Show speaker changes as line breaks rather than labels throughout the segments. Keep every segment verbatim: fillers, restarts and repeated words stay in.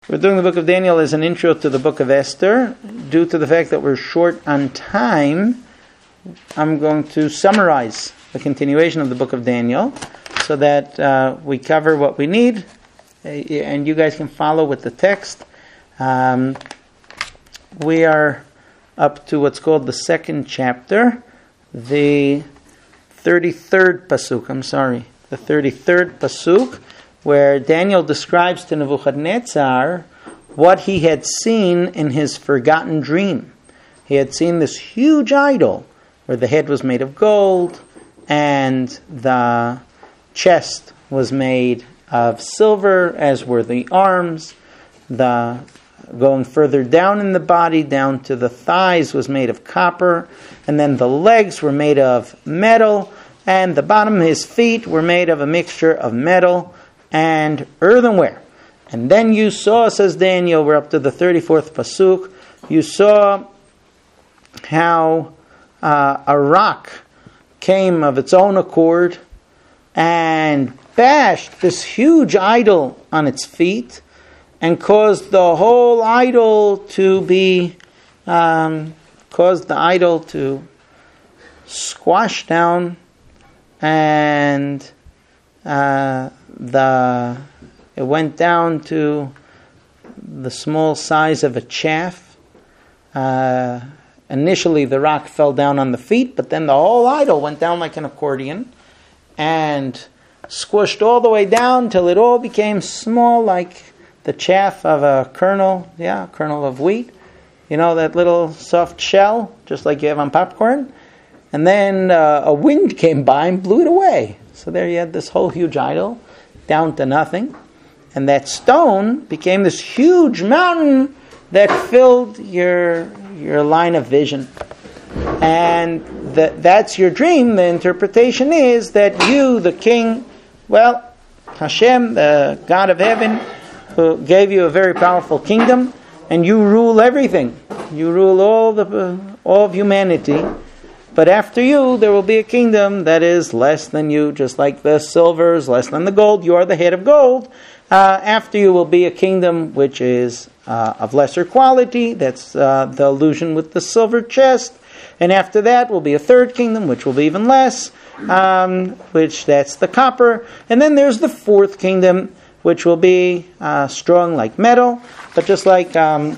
We're doing the book of Daniel as an intro to the book of Esther. Due to the fact that we're short on time, I'm going to summarize the continuation of the book of Daniel so that uh, we cover what we need uh, and you guys can follow with the text. Um, we are up to what's called the second chapter, the thirty-third pasuk, I'm sorry, the thirty-third pasuk, where Daniel describes to Nebuchadnezzar what he had seen in his forgotten dream. He had seen this huge idol where the head was made of gold and the chest was made of silver, as were the arms. The going further down in the body, down to the thighs, was made of copper, and then the legs were made of metal, and the bottom of his feet were made of a mixture of metal and earthenware. And then you saw, says Daniel, we're up to the thirty-fourth pasuk, you saw how uh, a rock came of its own accord and bashed this huge idol on its feet and caused the whole idol to be, um, caused the idol to squash down, and uh, the it went down to the small size of a chaff. Uh, initially the rock fell down on the feet, but then the whole idol went down like an accordion and squished all the way down till it all became small, like the chaff of a kernel, yeah, kernel of wheat. You know, that little soft shell, just like you have on popcorn. And then uh, a wind came by and blew it away. So there you had this whole huge idol, down to nothing. And that stone became this huge mountain that filled your your line of vision. And that that's your dream. The interpretation is that you, the king, well, Hashem, the God of heaven, who gave you a very powerful kingdom, and you rule everything. You rule all the uh, all of humanity. But after you, there will be a kingdom that is less than you, just like the silver is less than the gold. You are the head of gold. Uh, after you will be a kingdom which is uh, of lesser quality. That's uh, the illusion with the silver chest. And after that will be a third kingdom, which will be even less, um, which that's the copper. And then there's the fourth kingdom, which will be uh, strong like metal. But just like um,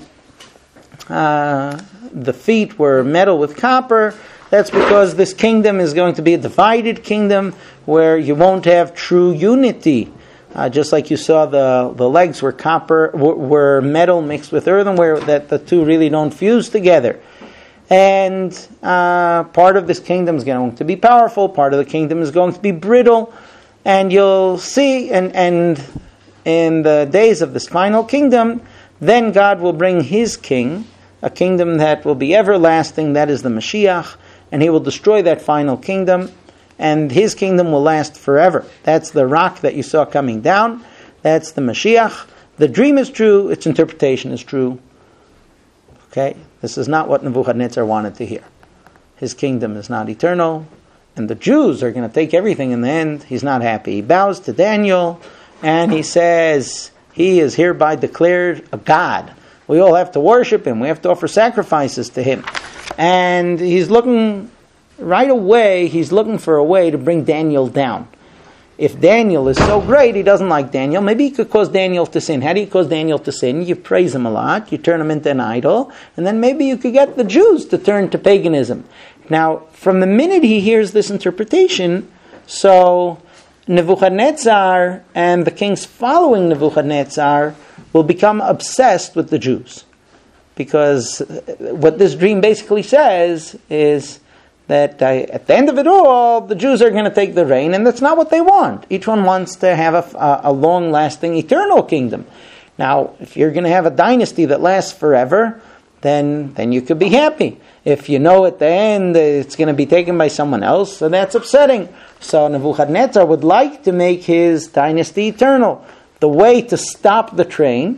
uh, the feet were metal with copper, that's because this kingdom is going to be a divided kingdom where you won't have true unity. Uh, just like you saw the, the legs were copper, were, were metal mixed with earthenware, that the two really don't fuse together. And uh, part of this kingdom is going to be powerful, part of the kingdom is going to be brittle. And you'll see, and, and in the days of this final kingdom, then God will bring His king, a kingdom that will be everlasting, that is the Mashiach, and He will destroy that final kingdom, and His kingdom will last forever. That's the rock that you saw coming down. That's the Mashiach. The dream is true. Its interpretation is true. Okay? This is not what Nebuchadnezzar wanted to hear. His kingdom is not eternal, and the Jews are going to take everything in the end. He's not happy. He bows to Daniel, and he says, he is hereby declared a god. We all have to worship Him. We have to offer sacrifices to Him. And he's looking, right away, he's looking for a way to bring Daniel down. If Daniel is so great, he doesn't like Daniel, maybe he could cause Daniel to sin. How do you cause Daniel to sin? You praise him a lot, you turn him into an idol, and then maybe you could get the Jews to turn to paganism. Now, from the minute he hears this interpretation, so Nebuchadnezzar and the kings following Nebuchadnezzar will become obsessed with the Jews. Because what this dream basically says is that uh, at the end of it all, the Jews are going to take the reign, and that's not what they want. Each one wants to have a, a long-lasting, eternal kingdom. Now, if you're going to have a dynasty that lasts forever, then then you could be happy. If you know at the end it's going to be taken by someone else, so that's upsetting. So Nebuchadnezzar would like to make his dynasty eternal. The way to stop the train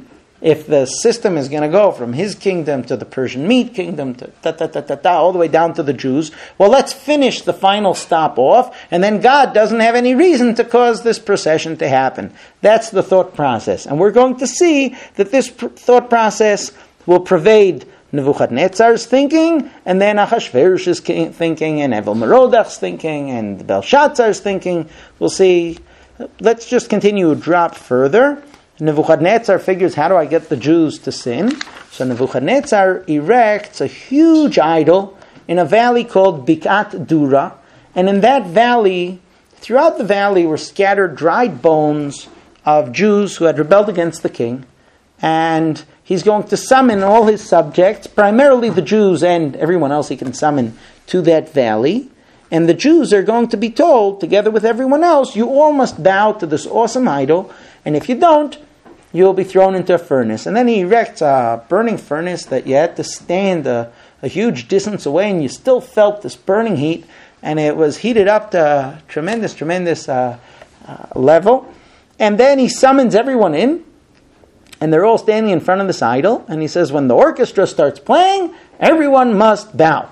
if the system is going to go from his kingdom to the Persian Mede kingdom to ta ta ta ta ta all the way down to the Jews, well, let's finish the final stop off, and then God doesn't have any reason to cause this procession to happen. That's the thought process. And we're going to see that this pr- thought process will pervade Nebuchadnezzar's thinking, and then Achashverosh's thinking, and Evel Merodach's thinking, and Belshazzar's thinking. We'll see. Let's just continue a drop further. Nebuchadnezzar figures, how do I get the Jews to sin? So Nebuchadnezzar erects a huge idol in a valley called Bikat Dura, and in that valley, throughout the valley were scattered dried bones of Jews who had rebelled against the king, and he's going to summon all his subjects, primarily the Jews and everyone else he can summon, to that valley. And the Jews are going to be told, together with everyone else, you all must bow to this awesome idol, and if you don't, you'll be thrown into a furnace. And then he erects a burning furnace that you had to stand a, a huge distance away, and you still felt this burning heat, and it was heated up to a tremendous, tremendous uh, uh, level. And then he summons everyone in, and they're all standing in front of this idol, and he says, when the orchestra starts playing, everyone must bow.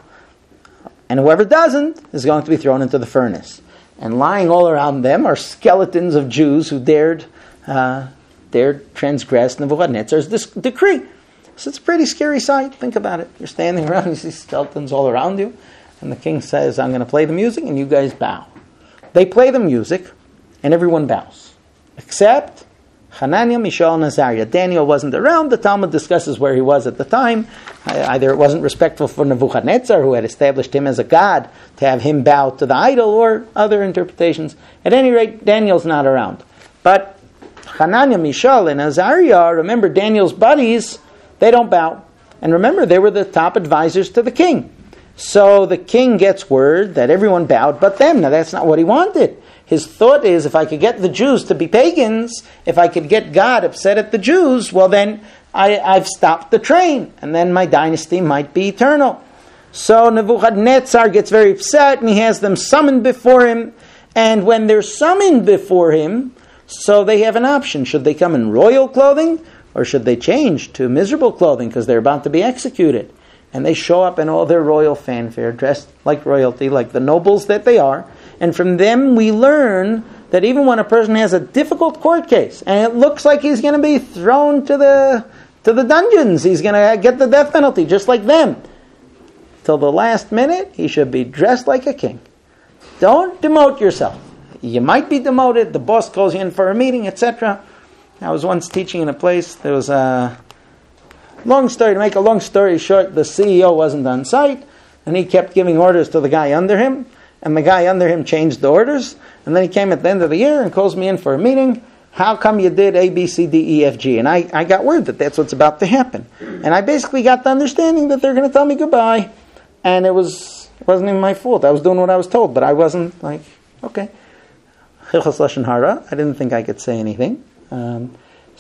And whoever doesn't is going to be thrown into the furnace. And lying all around them are skeletons of Jews who dared uh, dared transgress Nebuchadnezzar's this decree. So it's a pretty scary sight. Think about it. You're standing around, you see skeletons all around you, and the king says, I'm going to play the music, and you guys bow. They play the music, and everyone bows. Except Hananiah, Mishael, and Azariah. Daniel wasn't around. The Talmud discusses where he was at the time. Either it wasn't respectful for Nebuchadnezzar, who had established him as a god, to have him bow to the idol, or other interpretations. At any rate, Daniel's not around. But Hananiah, Mishael, and Azariah, remember Daniel's buddies, they don't bow. And remember, they were the top advisors to the king. So the king gets word that everyone bowed but them. Now that's not what he wanted. His thought is, if I could get the Jews to be pagans, if I could get God upset at the Jews, well then I, I've stopped the train, and then my dynasty might be eternal. So Nebuchadnezzar gets very upset, and he has them summoned before him. And when they're summoned before him, so they have an option. Should they come in royal clothing, or should they change to miserable clothing because they're about to be executed? And they show up in all their royal fanfare, dressed like royalty, like the nobles that they are. And from them we learn that even when a person has a difficult court case, and it looks like he's going to be thrown to the to the dungeons, he's going to get the death penalty, just like them, till the last minute, he should be dressed like a king. Don't demote yourself. You might be demoted, the boss calls you in for a meeting, et cetera. I was once teaching in a place, there was a long story, to make a long story short, the C E O wasn't on site, and he kept giving orders to the guy under him, and the guy under him changed the orders, and then he came at the end of the year and calls me in for a meeting. How come you did A, B, C, D, E, F, G? And I, I got word that that's what's about to happen. And I basically got the understanding that they're going to tell me goodbye. And it, was, it wasn't even my fault. I was doing what I was told, but I wasn't like, okay. Hilchos Lashon Hara. I didn't think I could say anything. Um,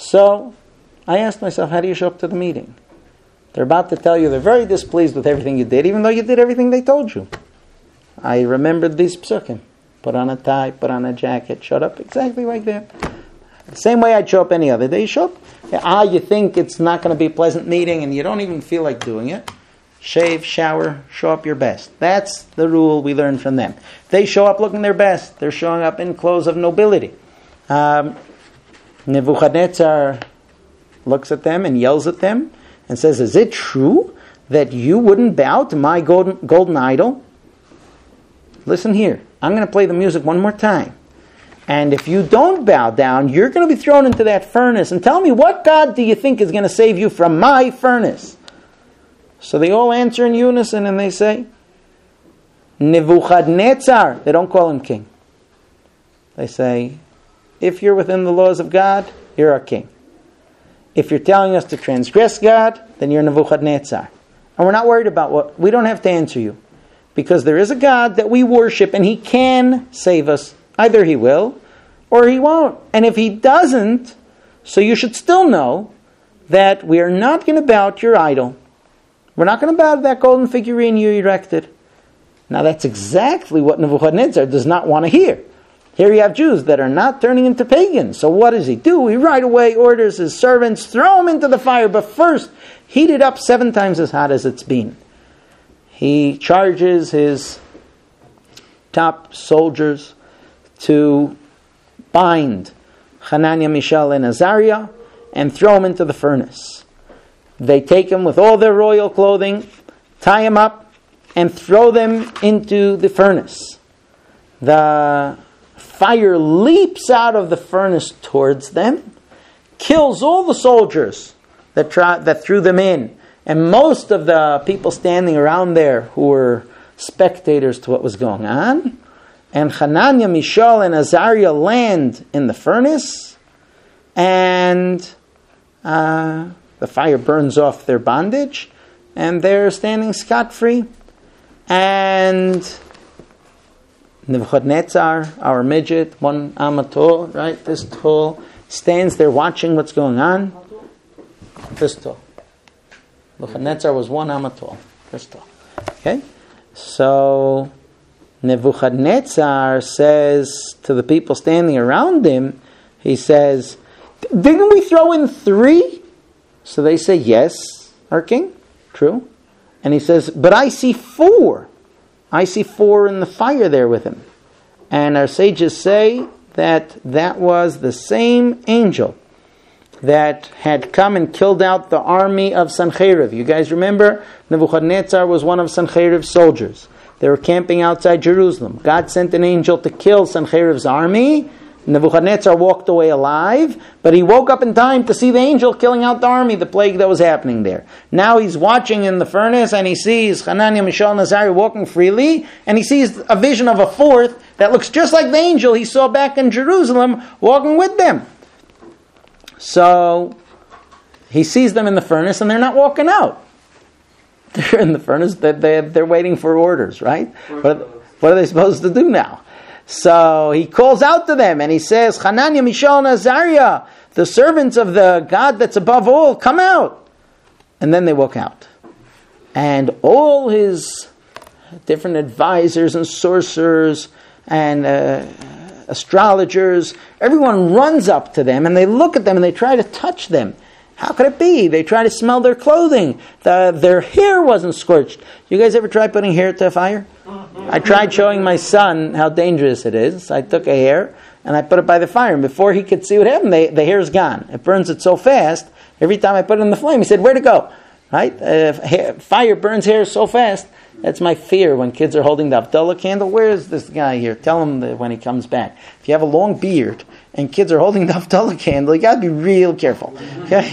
so I asked myself, how do you show up to the meeting? They're about to tell you they're very displeased with everything you did, even though you did everything they told you. I remembered these psukim. Put on a tie, put on a jacket, showed up exactly like that. The same way I'd show up any other day. You show up, ah, you think it's not going to be a pleasant meeting and you don't even feel like doing it. Shave, shower, show up your best. That's the rule we learned from them. They show up looking their best. They're showing up in clothes of nobility. Um, Nebuchadnezzar looks at them and yells at them and says, is it true that you wouldn't bow to my golden, golden idol? Listen here. I'm going to play the music one more time. And if you don't bow down, you're going to be thrown into that furnace. And tell me, what God do you think is going to save you from my furnace? So they all answer in unison and they say, Nebuchadnezzar. They don't call him king. They say, if you're within the laws of God, you're our king. If you're telling us to transgress God, then you're Nebuchadnezzar. And we're not worried about what, we don't have to answer you. Because there is a God that we worship and he can save us. Either he will or he won't. And if he doesn't, so you should still know that we are not going to bow to your idol. We're not going to bow to that golden figurine you erected. Now that's exactly what Nebuchadnezzar does not want to hear. Here you have Jews that are not turning into pagans. So what does he do? He right away orders his servants, throw them into the fire, but first heat it up seven times as hot as it's been. He charges his top soldiers to bind Hananiah, Mishael, and Azariah and throw them into the furnace. They take them with all their royal clothing, tie them up, and throw them into the furnace. The fire leaps out of the furnace towards them, kills all the soldiers that try, that threw them in, and most of the people standing around there who were spectators to what was going on. And Hananiah, Mishael, and Azariah land in the furnace, and uh, the fire burns off their bondage, and they're standing scot-free. And Nebuchadnezzar, our midget, one amatol, right, this tall, stands there watching what's going on. This tall. Nebuchadnezzar was one amatol. This tall. Okay? So Nebuchadnezzar says to the people standing around him, he says, didn't we throw in three? So they say, yes, our king. True. And he says, but I see four. I see four in the fire there with him. And our sages say that that was the same angel that had come and killed out the army of Sancheriv. You guys remember? Nebuchadnezzar was one of Sancheriv's soldiers. They were camping outside Jerusalem. God sent an angel to kill Sancheriv's army. Nebuchadnezzar walked away alive, but he woke up in time to see the angel killing out the army, the plague that was happening there. Now he's watching in the furnace, and he sees Hananiah, Mishael, and Azariah walking freely, and he sees a vision of a fourth that looks just like the angel he saw back in Jerusalem walking with them. So he sees them in the furnace, and they're not walking out. They're in the furnace, they're, they're waiting for orders, right? What, what are they supposed to do now? So he calls out to them and he says, Hananiah, Mishael, and Azariah, the servants of the God that's above all, come out. And then they walk out. And all his different advisors and sorcerers and uh, astrologers, everyone runs up to them and they look at them and they try to touch them. How could it be? They try to smell their clothing. The, their hair wasn't scorched. You guys ever try putting hair to a fire? I tried showing my son how dangerous it is. I took a hair and I put it by the fire. And before he could see what happened, they, the hair's gone. It burns it so fast. Every time I put it in the flame, he said, where'd it go? Right? Uh, hair, fire burns hair so fast. That's my fear when kids are holding the Havdalah candle. Where is this guy here? Tell him that when he comes back. If you have a long beard and kids are holding the Havdalah candle, you got to be real careful. Okay?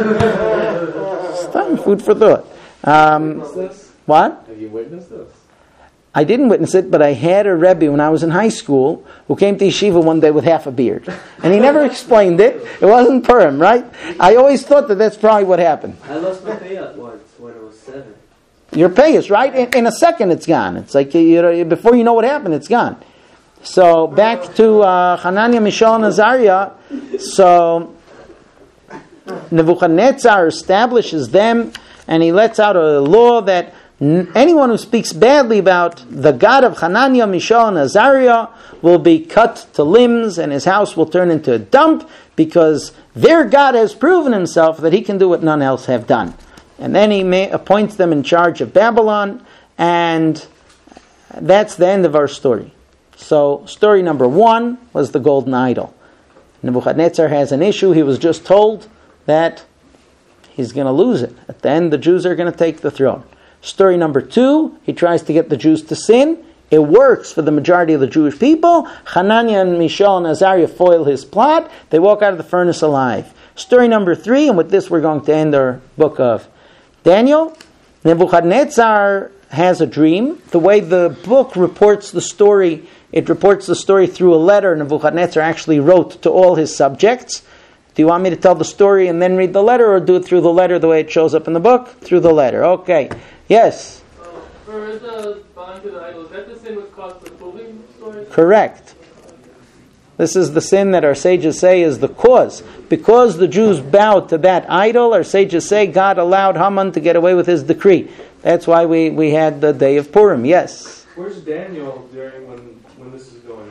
It's food for thought. Um, what?
Have you witnessed this?
I didn't witness it, but I had a Rebbe when I was in high school who came to yeshiva one day with half a beard. And he never explained it. It wasn't Purim, right? I always thought that that's probably what happened.
I lost my payat once when I was seven.
Your payas, right? In, in a second it's gone. It's like, you know, before you know what happened, it's gone. So back to uh, Hananiah, Mishael, and Azariah. So Nebuchadnezzar establishes them and he lets out a law that anyone who speaks badly about the God of Hananiah, Mishael, and Azariah will be cut to limbs and his house will turn into a dump because their God has proven himself that he can do what none else have done. And then he may, appoints them in charge of Babylon, and that's the end of our story. So story number one was the golden idol. Nebuchadnezzar has an issue. He was just told that he's going to lose it. At the end, the Jews are going to take the throne. Story number two, he tries to get the Jews to sin. It works for the majority of the Jewish people. Hananiah and Mishael and Azariah foil his plot. They walk out of the furnace alive. Story number three, and with this we're going to end our book of Daniel. Nebuchadnezzar has a dream. The way the book reports the story, it reports the story through a letter Nebuchadnezzar actually wrote to all his subjects. Do you want me to tell the story and then read the letter, or do it through the letter the way it shows up in the book? Through the letter. Okay. Yes?
Uh, for the bond to the idol, is that the sin which caused the proving story?
Correct. This is the sin that our sages say is the cause. Because the Jews bowed to that idol, our sages say God allowed Haman to get away with his decree. That's why we, we had the day of Purim. Yes?
Where's Daniel during when, when this is going on?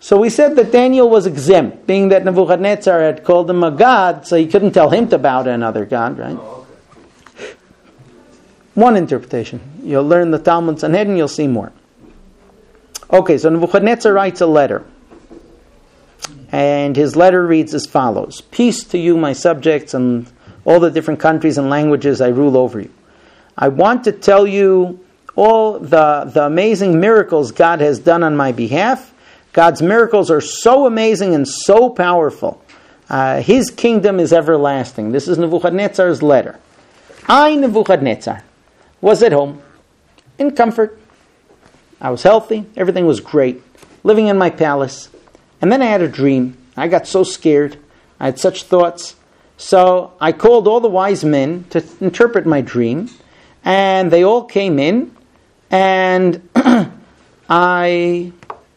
So we said that Daniel was exempt, being that Nebuchadnezzar had called him a god, so he couldn't tell him to bow to another god, right?
Oh, okay.
One interpretation. You'll learn the Talmud Sanhedrin, you'll see more. Okay, so Nebuchadnezzar writes a letter. And his letter reads as follows. Peace to you, my subjects, and all the different countries and languages I rule over you. I want to tell you all the, the amazing miracles God has done on my behalf. God's miracles are so amazing and so powerful. Uh, his kingdom is everlasting. This is Nebuchadnezzar's letter. I, Nebuchadnezzar, was at home, in comfort. I was healthy. Everything was great. Living in my palace. And then I had a dream. I got so scared. I had such thoughts. So I called all the wise men to interpret my dream. And they all came in. And I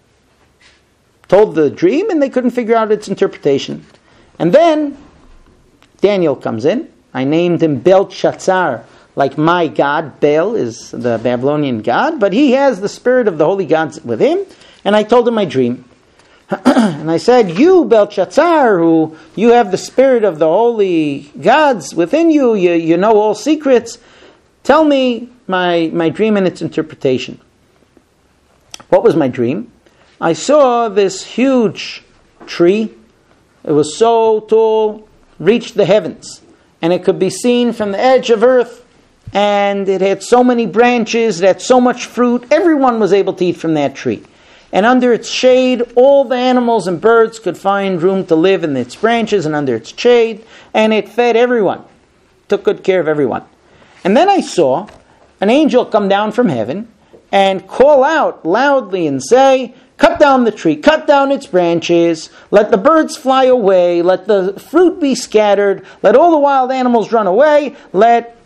told the dream, and they couldn't figure out its interpretation. And then Daniel comes in. I named him Belshazzar, like my god. Bel is the Babylonian god, but he has the spirit of the holy gods with him. And I told him my dream. And I said, you, Belshazzar, who you have the spirit of the holy gods within you, you, you know all secrets, tell me my, my dream and its interpretation. What was my dream? I saw this huge tree. It was so tall, reached the heavens. And it could be seen from the edge of earth. And it had so many branches, it had so much fruit. Everyone was able to eat from that tree. And under its shade, all the animals and birds could find room to live in its branches and under its shade. And it fed everyone. Took good care of everyone. And then I saw an angel come down from heaven and call out loudly and say, cut down the tree, cut down its branches, let the birds fly away, let the fruit be scattered, let all the wild animals run away, let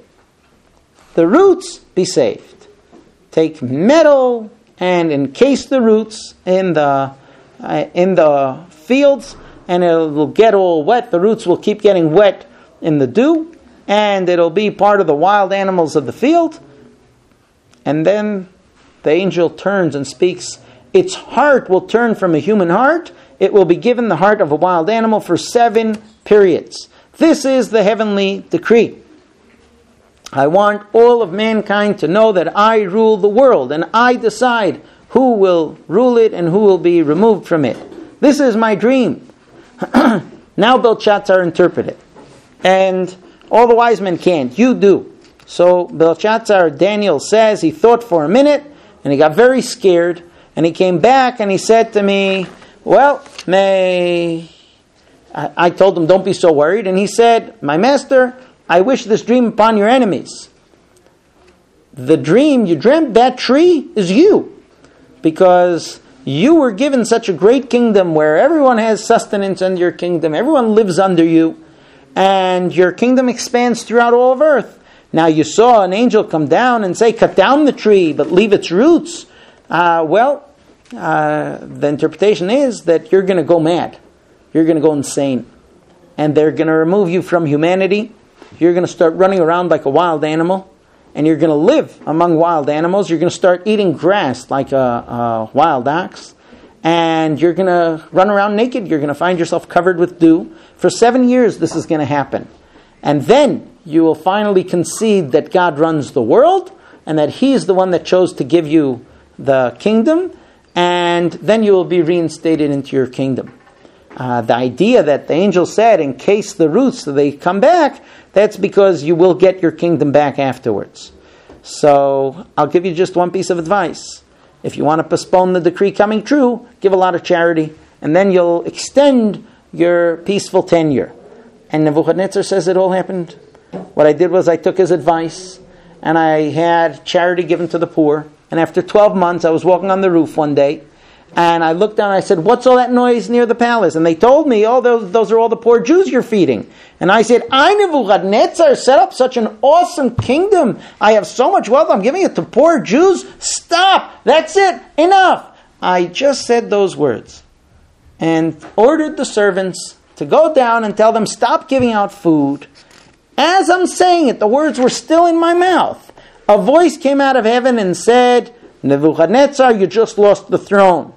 the roots be saved. Take metal and encase the roots in the uh, in the fields, and it will get all wet. The roots will keep getting wet in the dew, and it'll be part of the wild animals of the field. And then the angel turns and speaks. Its heart will turn from a human heart. It will be given the heart of a wild animal for seven periods. This is the heavenly decree. I want all of mankind to know that I rule the world and I decide who will rule it and who will be removed from it. This is my dream. Now Belshazzar interpret it. And all the wise men can't. You do. So Belshazzar, Daniel says, he thought for a minute and he got very scared. And he came back and he said to me, well, may... I, I told him, don't be so worried. And he said, my master, I wish this dream upon your enemies. The dream you dreamt, that tree, is you. Because you were given such a great kingdom where everyone has sustenance under your kingdom. Everyone lives under you. And your kingdom expands throughout all of earth. Now you saw an angel come down and say, cut down the tree, but leave its roots. Uh, well, uh, the interpretation is that you're going to go mad. You're going to go insane. And they're going to remove you from humanity. You're going to start running around like a wild animal. And you're going to live among wild animals. You're going to start eating grass like a, a wild ox. And you're going to run around naked. You're going to find yourself covered with dew. For seven years this is going to happen. And then you will finally concede that God runs the world. And that He's the one that chose to give you the kingdom, and then you will be reinstated into your kingdom. Uh, the idea that the angel said, encase the roots so they come back, that's because you will get your kingdom back afterwards. So I'll give you just one piece of advice. If you want to postpone the decree coming true, give a lot of charity, and then you'll extend your peaceful tenure. And Nebuchadnezzar says it all happened. What I did was I took his advice, and I had charity given to the poor. And after twelve months, I was walking on the roof one day, and I looked down and I said, what's all that noise near the palace? And they told me, oh, those, those are all the poor Jews you're feeding. And I said, I, Nebuchadnezzar, set up such an awesome kingdom. I have so much wealth, I'm giving it to poor Jews. Stop! That's it! Enough! I just said those words and ordered the servants to go down and tell them, stop giving out food. As I'm saying it, the words were still in my mouth. A voice came out of heaven and said, Nebuchadnezzar, you just lost the throne.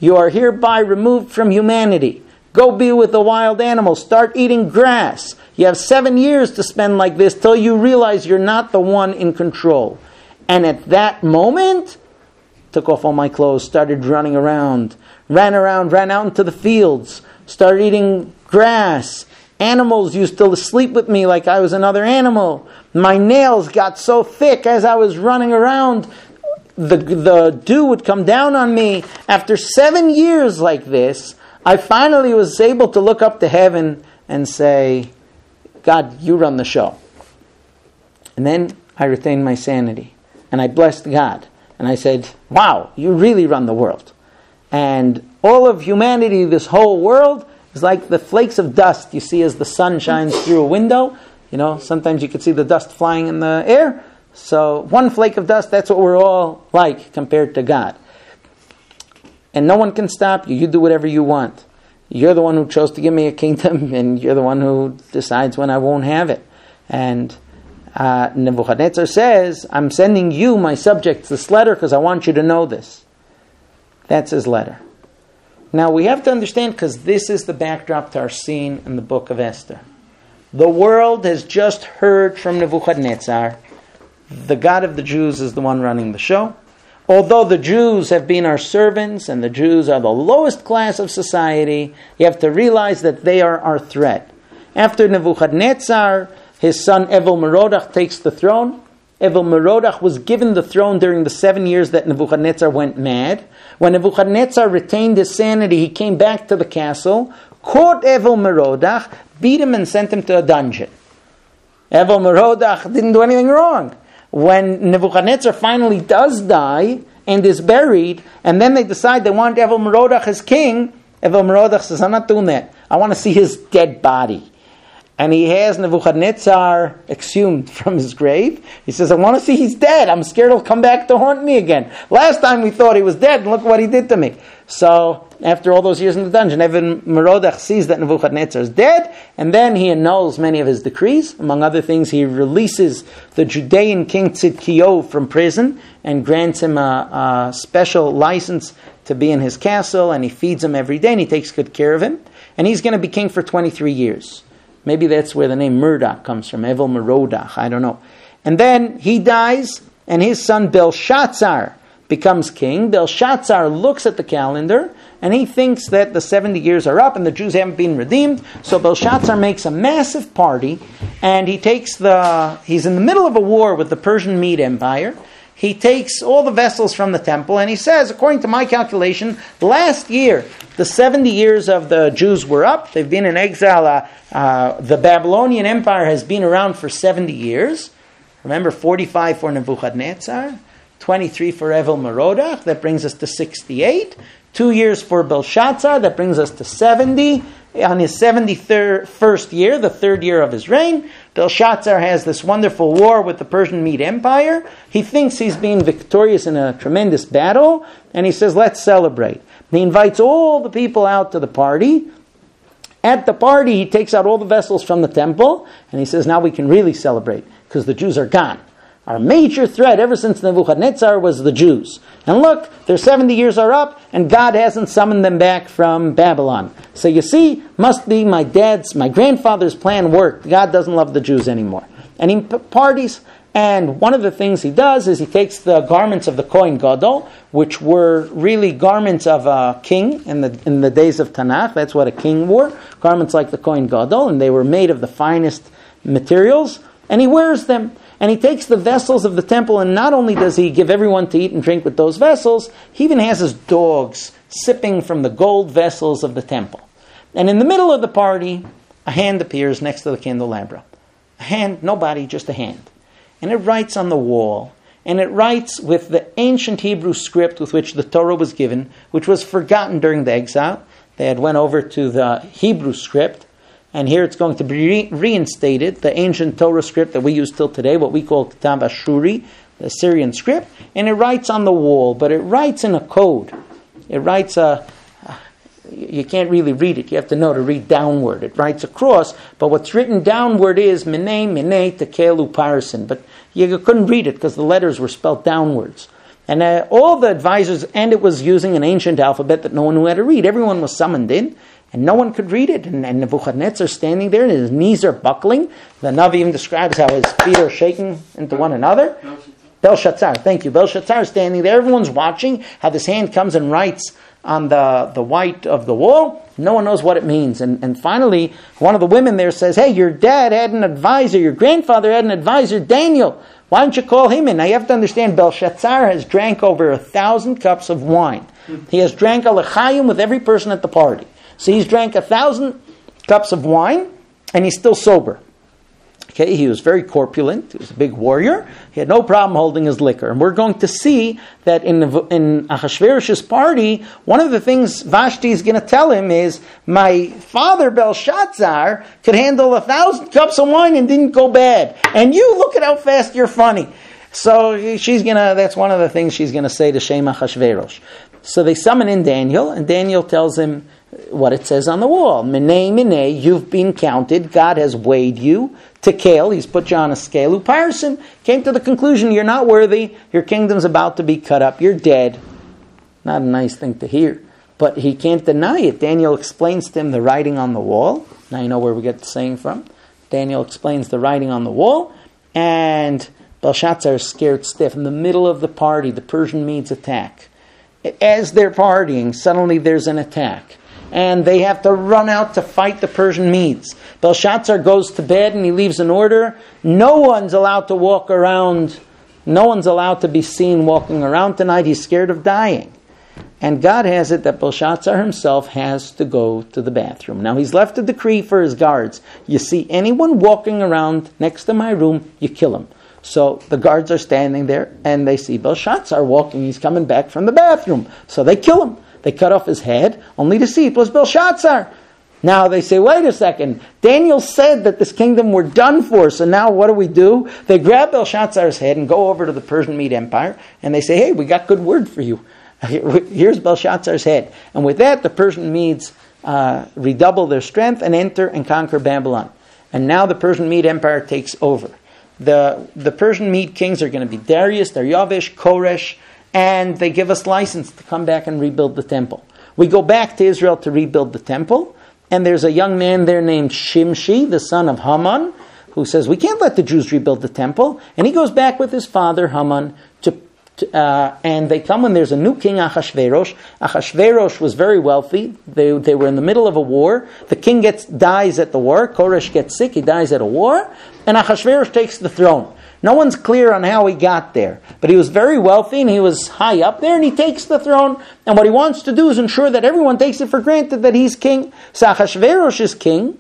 You are hereby removed from humanity. Go be with the wild animals. Start eating grass. You have seven years to spend like this till you realize you're not the one in control. And at that moment, took off all my clothes, started running around, ran around, ran out into the fields, started eating grass. Animals used to sleep with me like I was another animal. My nails got so thick as I was running around, the, the dew would come down on me. After seven years like this, I finally was able to look up to heaven and say, God, you run the show. And then I retained my sanity. And I blessed God. And I said, wow, you really run the world. And all of humanity, this whole world, is like the flakes of dust you see as the sun shines through a window. You know, sometimes you could see the dust flying in the air. So one flake of dust, that's what we're all like compared to God. And no one can stop you. You do whatever you want. You're the one who chose to give me a kingdom, and you're the one who decides when I won't have it. And uh, Nebuchadnezzar says, I'm sending you, my subjects, this letter because I want you to know this. That's his letter. Now we have to understand, because this is the backdrop to our scene in the book of Esther. The world has just heard from Nebuchadnezzar. The God of the Jews is the one running the show. Although the Jews have been our servants and the Jews are the lowest class of society, you have to realize that they are our threat. After Nebuchadnezzar, his son Evil Merodach takes the throne. Evil Merodach was given the throne during the seven years that Nebuchadnezzar went mad. When Nebuchadnezzar retained his sanity, he came back to the castle, caught Evil Merodach, beat him and sent him to a dungeon. Evil Merodach didn't do anything wrong. When Nebuchadnezzar finally does die and is buried, and then they decide they want Evil Merodach as king, Evil Merodach says, I'm not doing that. I want to see his dead body. And he has Nebuchadnezzar exhumed from his grave. He says, I want to see he's dead. I'm scared he'll come back to haunt me again. Last time we thought he was dead, and look what he did to me. So, after all those years in the dungeon, Evil Merodach sees that Nebuchadnezzar is dead, and then he annuls many of his decrees. Among other things, he releases the Judean king Tzidkiyahu from prison and grants him a, a special license to be in his castle, and he feeds him every day, and he takes good care of him. And he's going to be king for twenty-three years. Maybe that's where the name Murdoch comes from, Evil Merodach, I don't know. And then he dies, and his son Belshazzar becomes king. Belshazzar looks at the calendar, and he thinks that the seventy years are up, and the Jews haven't been redeemed. So Belshazzar makes a massive party, and he takes the, he's in the middle of a war with the Persian Mede Empire. He takes all the vessels from the temple, and he says, according to my calculation, last year, the seventy years of the Jews were up. They've been in exile. Uh, uh, the Babylonian Empire has been around for seventy years. Remember, forty-five for Nebuchadnezzar, twenty-three for Evil Merodach. That brings us to sixty-eight. Two years for Belshazzar. That brings us to seventy. On his seventy-first year, the third year of his reign, Belshazzar has this wonderful war with the Persian Mede Empire. He thinks he's been victorious in a tremendous battle, and he says, let's celebrate. He invites all the people out to the party. At the party, he takes out all the vessels from the temple, and he says, now we can really celebrate, because the Jews are gone. Our major threat ever since Nebuchadnezzar was the Jews. And look, their seventy years are up, and God hasn't summoned them back from Babylon. So you see, must be my dad's, my grandfather's plan worked. God doesn't love the Jews anymore. And he p- parties, and one of the things he does is he takes the garments of the Kohen Gadol, which were really garments of a king in the in the days of Tanakh. That's what a king wore, garments like the Kohen Gadol, and they were made of the finest materials, and he wears them. And he takes the vessels of the temple, and not only does he give everyone to eat and drink with those vessels, he even has his dogs sipping from the gold vessels of the temple. And in the middle of the party, a hand appears next to the candelabra. A hand, no body, just a hand. And it writes on the wall, and it writes with the ancient Hebrew script with which the Torah was given, which was forgotten during the exile. They had went over to the Hebrew script, and here it's going to be re- reinstated, the ancient Torah script that we use till today, what we call Ketav Ashuri, the Syrian script, and it writes on the wall, but it writes in a code. It writes a, you can't really read it, you have to know to read downward. It writes across, but what's written downward is Minei Minei Tekelu Parsin, but you couldn't read it because the letters were spelled downwards. And uh, all the advisors, and it was using an ancient alphabet that no one knew how to read. Everyone was summoned in, and no one could read it. And, and Nebuchadnezzar standing there, and his knees are buckling. The Navi even describes how his feet are shaking into one another. Belshazzar, thank you. Belshazzar standing there. Everyone's watching how this hand comes and writes on the, the white of the wall. No one knows what it means. And, and finally, one of the women there says, hey, your dad had an advisor, your grandfather had an advisor, Daniel. Why don't you call him in? Now you have to understand, Belshazzar has drank over a thousand cups of wine. He has drank a l'chaim with every person at the party. So he's drank a thousand cups of wine, and he's still sober. Okay, he was very corpulent. He was a big warrior. He had no problem holding his liquor. And we're going to see that in in Ahasuerus's party, one of the things Vashti is going to tell him is, my father Belshazzar could handle a thousand cups of wine and didn't go bad. And you, look at how fast you're funny. So she's going to, that's one of the things she's going to say to Shem Ahasuerus. So they summon in Daniel, and Daniel tells him what it says on the wall. Minei, minei, you've been counted. God has weighed you. Tekel, he's put you on a scale. Uparson came to the conclusion, you're not worthy. Your kingdom's about to be cut up. You're dead. Not a nice thing to hear. But he can't deny it. Daniel explains to him the writing on the wall. Now you know where we get the saying from. Daniel explains the writing on the wall. And Belshazzar is scared stiff. In the middle of the party, the Persian Medes attack. As they're partying, suddenly there's an attack. And they have to run out to fight the Persian Medes. Belshazzar goes to bed and he leaves an order. No one's allowed to walk around. No one's allowed to be seen walking around tonight. He's scared of dying. And God has it that Belshazzar himself has to go to the bathroom. Now he's left a decree for his guards. You see anyone walking around next to my room, you kill him. So the guards are standing there and they see Belshazzar walking. He's coming back from the bathroom. So they kill him. They cut off his head, only to see it was Belshazzar. Now they say, wait a second, Daniel said that this kingdom were done for, so now what do we do? They grab Belshazzar's head and go over to the Persian Mede Empire, and they say, hey, we got good word for you. Here's Belshazzar's head. And with that, the Persian Medes uh, redouble their strength and enter and conquer Babylon. And now the Persian Mede Empire takes over. The, the Persian Mede kings are going to be Darius, Daryavish, Koresh, and they give us license to come back and rebuild the temple. We go back to Israel to rebuild the temple, and there's a young man there named Shimshi, the son of Haman, who says, we can't let the Jews rebuild the temple. And he goes back with his father, Haman, to, to uh, and they come when there's a new king, Ahasuerus. Ahasuerus was very wealthy. They, they were in the middle of a war. The king gets dies at the war. Koresh gets sick. He dies at a war. And Ahasuerus takes the throne. No one's clear on how he got there. But he was very wealthy and he was high up there and he takes the throne. And what he wants to do is ensure that everyone takes it for granted that he's king. So Ahasuerus is king.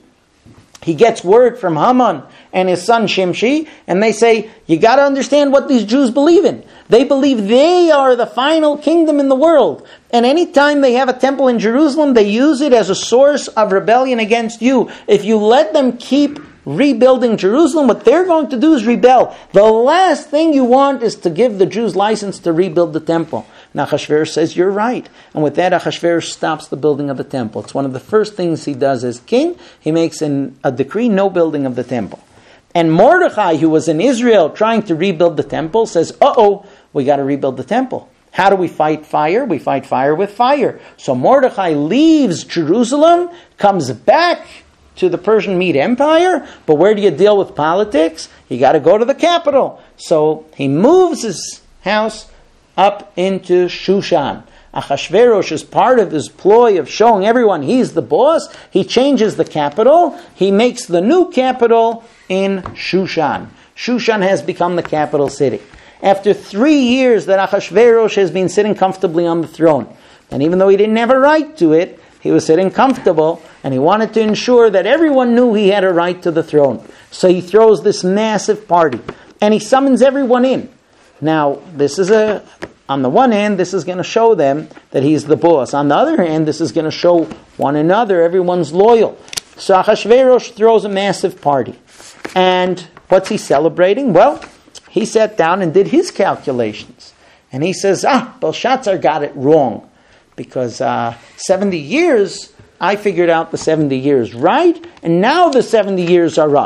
He gets word from Haman and his son Shimshi, and they say, you got to understand what these Jews believe in. They believe they are the final kingdom in the world. And anytime they have a temple in Jerusalem, they use it as a source of rebellion against you. If you let them keep rebuilding Jerusalem, what they're going to do is rebel. The last thing you want is to give the Jews license to rebuild the temple. And Ahasuerus says, you're right. And with that, Ahasuerus stops the building of the temple. It's one of the first things he does as king. He makes an, a decree, no building of the temple. And Mordechai, who was in Israel trying to rebuild the temple, says, uh-oh, we got to rebuild the temple. How do we fight fire? We fight fire with fire. So Mordechai leaves Jerusalem, comes back to the Persian Mede Empire, but where do you deal with politics? You got to go to the capital. So he moves his house up into Shushan. Ahasuerus, is part of his ploy of showing everyone he's the boss, he changes the capital. He makes the new capital in Shushan. Shushan has become the capital city. After three years that Ahasuerus has been sitting comfortably on the throne, and even though he didn't have a right to it, he was sitting comfortable, and he wanted to ensure that everyone knew he had a right to the throne. So he throws this massive party, and he summons everyone in. Now, this is a, on the one hand, this is going to show them that he's the boss. On the other hand, this is going to show one another, everyone's loyal. So Ahasuerus throws a massive party. And what's he celebrating? Well, he sat down and did his calculations. And he says, ah, Belshazzar got it wrong. Because uh, seventy years, I figured out the seventy years right, and now the seventy years are up.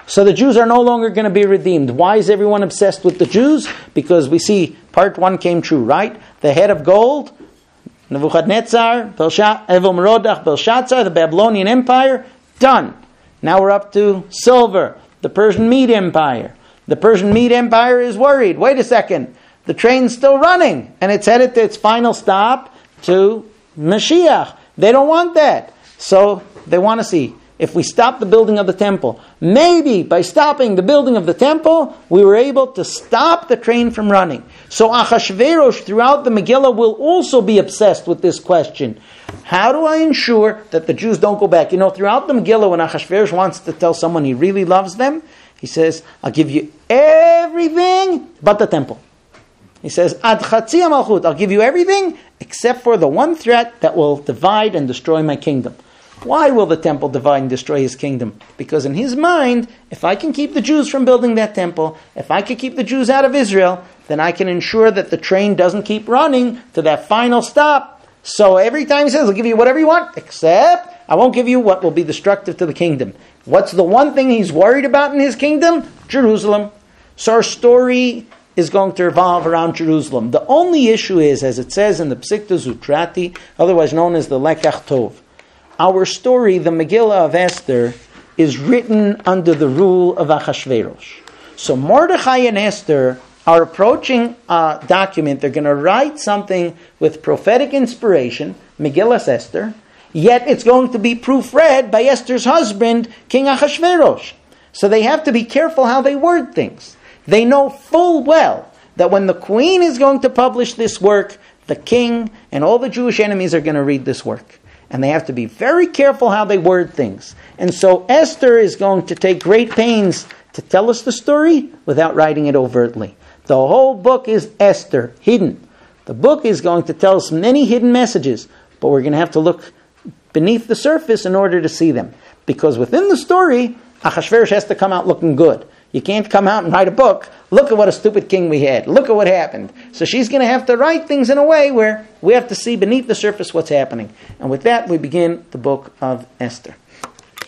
So the Jews are no longer going to be redeemed. Why is everyone obsessed with the Jews? Because we see part one came true, right? The head of gold, Nebuchadnezzar, Belshazzar, Evil-Merodach, Belshazzar, the Babylonian Empire, done. Now we're up to silver, the Persian Mede Empire. The Persian Mede Empire is worried. Wait a second. The train's still running, and it's headed to its final stop to Mashiach. They don't want that. So they want to see, if we stop the building of the temple, maybe by stopping the building of the temple, we were able to stop the train from running. So Achashverosh throughout the Megillah will also be obsessed with this question. How do I ensure that the Jews don't go back? You know, throughout the Megillah, when Achashverosh wants to tell someone he really loves them, he says, I'll give you everything but the temple. He says, Ad Chatzi Malchut, I'll give you everything except for the one threat that will divide and destroy my kingdom. Why will the temple divide and destroy his kingdom? Because in his mind, if I can keep the Jews from building that temple, if I can keep the Jews out of Israel, then I can ensure that the train doesn't keep running to that final stop. So every time he says, I'll give you whatever you want, except I won't give you what will be destructive to the kingdom. What's the one thing he's worried about in his kingdom? Jerusalem. So our story is going to revolve around Jerusalem. The only issue is, as it says in the Psikta Zutrati, otherwise known as the Lekach Tov, our story, the Megillah of Esther, is written under the rule of Achashverosh. So Mordechai and Esther are approaching a document. They're going to write something with prophetic inspiration, Megillah Esther, yet it's going to be proofread by Esther's husband, King Achashverosh. So they have to be careful how they word things. They know full well that when the queen is going to publish this work, the king and all the Jewish enemies are going to read this work. And they have to be very careful how they word things. And so Esther is going to take great pains to tell us the story without writing it overtly. The whole book is Esther, hidden. The book is going to tell us many hidden messages, but we're going to have to look beneath the surface in order to see them. Because within the story, Achashverosh has to come out looking good. You can't come out and write a book. Look at what a stupid king we had. Look at what happened. So she's going to have to write things in a way where we have to see beneath the surface what's happening. And with that, we begin the book of Esther.